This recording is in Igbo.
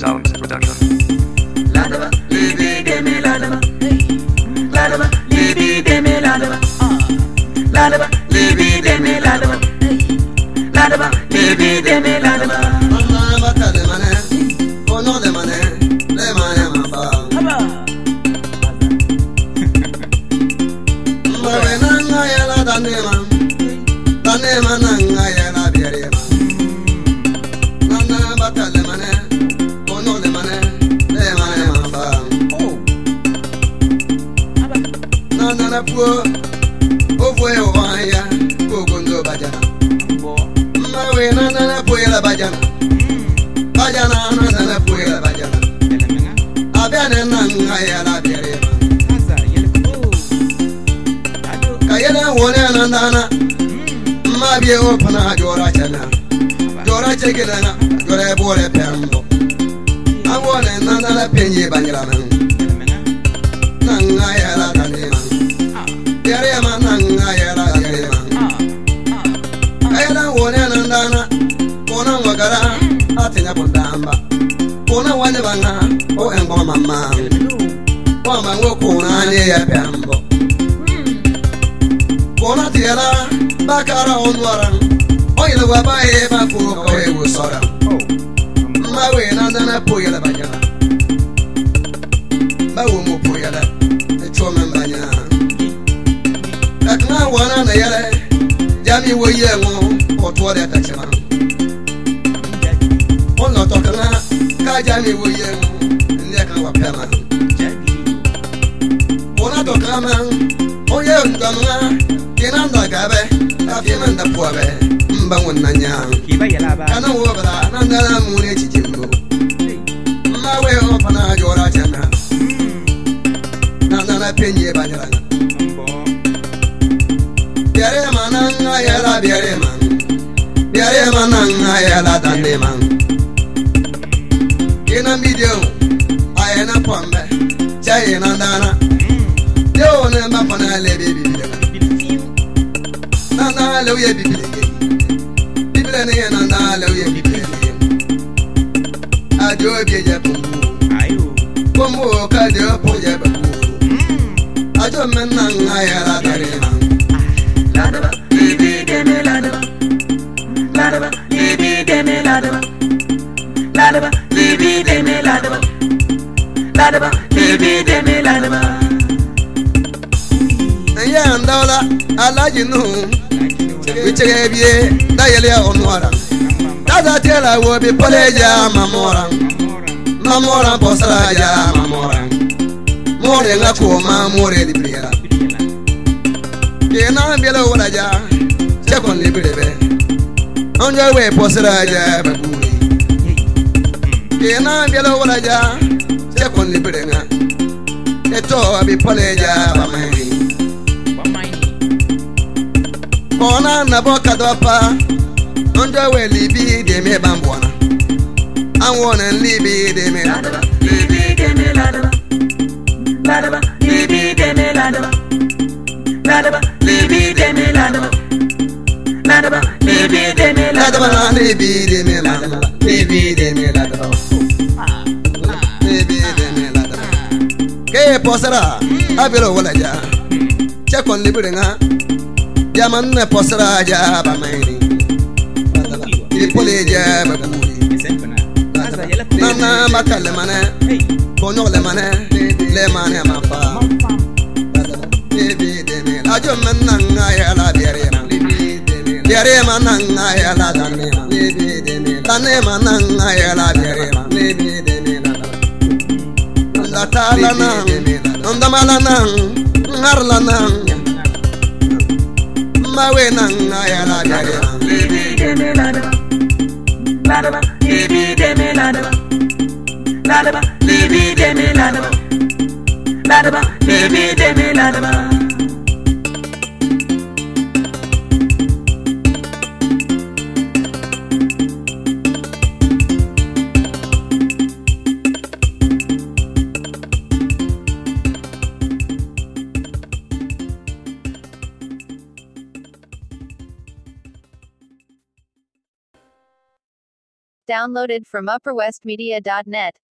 Sounds Production. Ladaba, libi demi ladaba, ladaba, libi demi ladaba, ladaba, libi demi ladaba, ladaba, libi demi ladaba. Mama bata de mane, ono de mane, le mane mamba. Mbawe nanga yela danema nanga yela bierema. Mama bata de mane, ono de mane, le mane mamba. Nana na puo, ovwe ovaya, kogondo bajana. Mbawe nana na puo yela bajana. Bajana nana puo yela bajana. Abiane nanga yela bierema. Kayela wone nandana. Mabie opana jora chana. Jora chekilana, jora bore pembo. Awone nandana penye banjala. Nanga yela danema. Bierema nanga yela bierema. Kayela wone nandana. Kona wagara atinya kundamba. Kona wale banga o engbo mama. Wama ngokuna ne ya pembo. Kona tiela bakara onwara. Oyele wabaye bafu kowe usora. Mawe nandana poyela bajana. Bawo mo poyela. Echome mbanya. Kakna wana na yele. Jami woye ngo otwore atachema. Ono tokana ka jami woye ngo ndeka wapema. Ona tokama oye ngamna kinanda gabe afimanda poabe mbangu nanya kiba yalaba kana wobra nandala mune chijimbo mawe opana jora chana nandala penye banyana biare mananga yala biare mananga yala danema kina video ayena pombe chaye nandana yo ne mapana le bibi nana le uye bibile ne nana le uye bibile ajo bieje pombo ka de poje ba ajo menna ngaya la darema Ladaba, libi demi ladaba, ladaba, libi demi ladaba, ladaba, libi demi ladaba, ladaba, libi demi ladaba. ya ndawla alaji nu wichege bie dayele onwara daza tela wo bi poleja mamora bosra ja mamora more nga ko ma more libriera kena biela wala ja chekon librebe onjo we bosra ja bakuri kena biela wala ja chekon librenga eto bi poleja bamai Kona na boka dopa Onjo we libi de me bambwana I wanna libi de me Ladaba, libi demi ladaba, ladaba, libi demi ladaba, ladaba, libi demi ladaba, ladaba, libi demi ladaba. Ladaba libi de me ladaba Libi de me ladaba Libi de me ladaba Ke posara Abiro wala ja Chekon libi nga Jaman ne posra ja ba maini Ipole ja ba buri Nana bakale mane Bonyo le mane Le mane mapa Libi de me ajo menna ngaya la biarema Biarema nangaya la danema Libi de me danema nangaya la biarema Libi de me la tala nang Ndamala nang Ngarla nang Mawe nanga yala biarema Libi demi ladaba, ladaba, libi demi ladaba, ladaba, libi demi ladaba, ladaba, libi demi ladaba. Downloaded from upperwestmedia.net.